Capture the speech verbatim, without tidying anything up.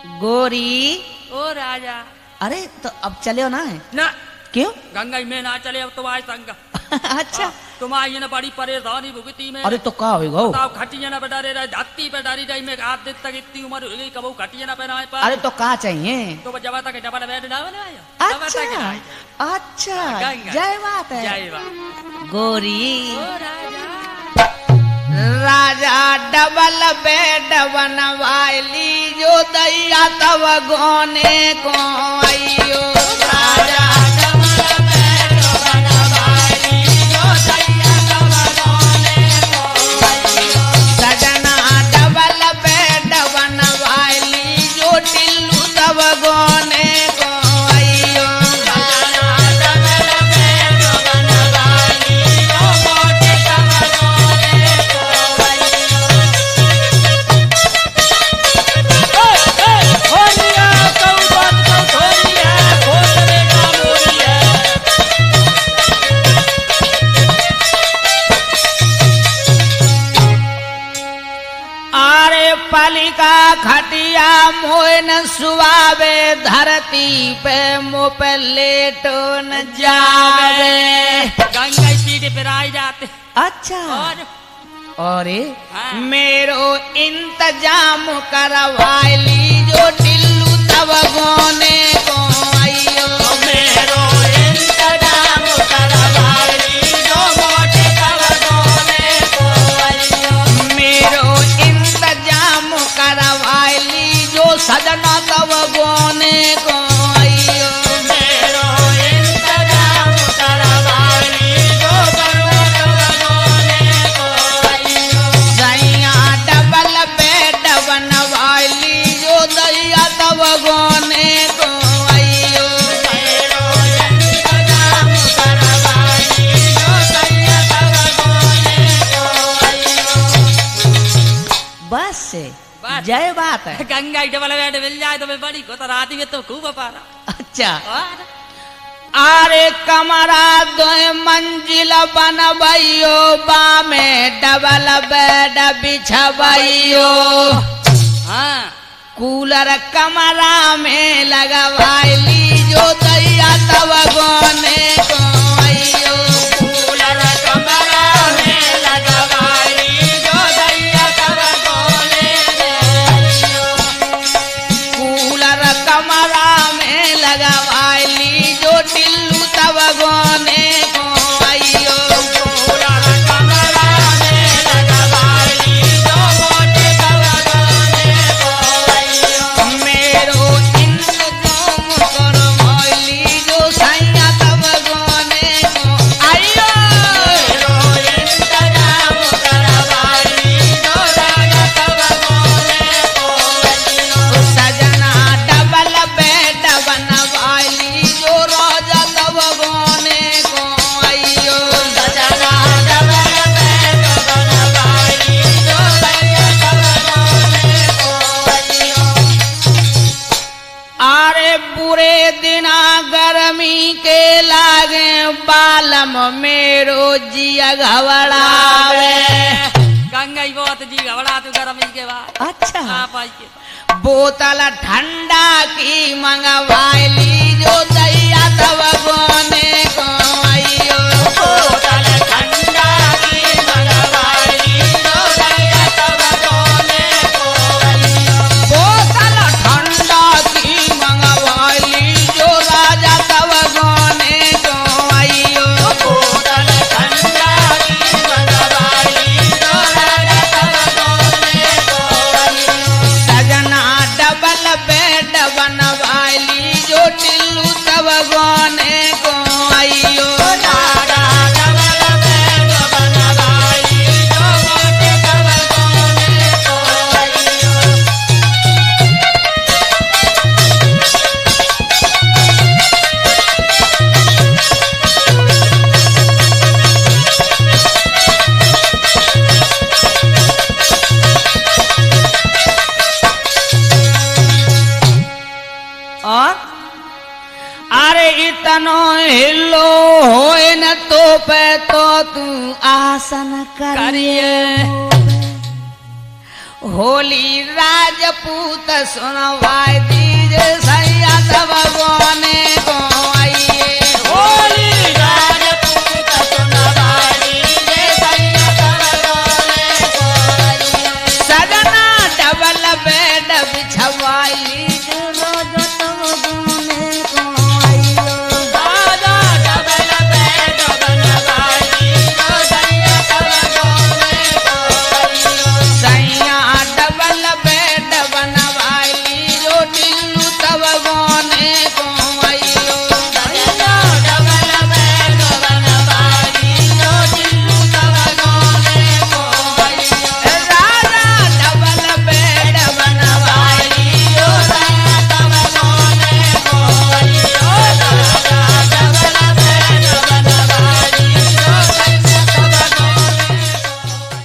गोरी। ओ राजा। अरे तो अब चले ना है ना क्यों? गंगा में ना चले अब तो आए संग। अच्छा तुम्हारी ना बड़ी परेशानी भुगती में। अरे तो का होगा? बताओ खटिया ना बैठा रहे धरती पे डाली जाई में आठ दिन तक इतनी उम्र हो गई कबू खटिया ना पहनाए पर। अरे तो का चाहिए? तो जब तक डबल बेड ना बनाया। अच्छा अच्छा गंगा। जय बात है। जय बात। गोरी ओ राजा। राजा डबल बेड बनवाइली जो दैया तब गोने को आइयो। राजा डबल बेड बनवाइली जो दैया तब गोने को आइयो। सजना डबल बेड बनवाइली जो टिल्लू तब गोने को आइयो। सजना डबल बेड बनवाइली जो मोटे तब गोने को आइयो। होलिया कौ बात कौ होलिया खोलने का मोरिया। आरे पालिका खटिया मोन सुआवे धरती पे मुँह पे लेटो न जावे। गंगा सीधे पे राय जाते। अच्छा और अरे हाँ। मेरो इंतजाम करवाइली जो टिल्लू तब गोने को आइयो। मेरो इंतजाम करवाइली जो मोटे तब गोने को आइयो। मेरो इंतजाम करवाइली जो सजना तब गोने को आइयो। मेरो इंतजाम करवाइली जो सजना तब गोने को आइयो। सैया डबल बेड बनवाइली जो दैया तब गोने को आइयो। मेरो इंतजाम करवाइली जो दैया तब गोने को आइयो। बस से बस। जय बात है। गंगा डबल बेड मिल जाए तो मैं बड़ी को तो रात में तो खूब पारा। अच्छा और आरे कमरा दो मंजिल बनबैयो बामे डबल बेड बिछबैयो। हाँ कूलर कमरा में लगवाइली जो दैया तब गोने को आइयो। कूलर कमरा में लगवाइली जो दैया तब गोने को आइयो। कूलर कमरा में लगवाइली जो टिल्लू तब गोने को आइयो। कूलर कमरा में लगवाइली जो मोटे तब गोने को आइयो। मेरो इंतजाम करवाइली जो सैया तब गोने को आइयो। मेरो इंतजाम करवाइली जो सैया तब गोने को आइयो। सजना डबल बेड बनवाइली जो राजा तब गोने को आइयो। सजना डबल बेड बनवाइली जो सैया तब गोने को आइयो। आरे बुरे दिना गर्मी के लागे बालम मेरो जिया घबरावे। गंगा ही बहुत जी घबरा तू गर्मी के बाद। अच्छा आप आई के बोतल ठंडा की मंगवाइली जो दैया तब गोने को आइयो। बोतल ठंडा की मंगवाइली जो दैया तब गोने को आइयो। बोतल ठंडा की मंगवाइली जो राजा तब गोने को आइयो। बोतल ठंडा की मंगवाइली जो राजा तब गोने को आइयो। सजना डबल बेड बनवाइली जो टिल्लू तब गोने को आइयो। राजा डबल बेड बनवाइली जो मोटे तब गोने को आइयो। और अरे इतनो हिलो होए न तो पे तो तू आसन करिए। होली राजपूत सुनवाई दीजिए सैया सब गोने को आइए होली राजपूत सुनवाई दीजिए सैया सब गोने को आइए सजना डबल बेड बिछवाई लीजिए रोज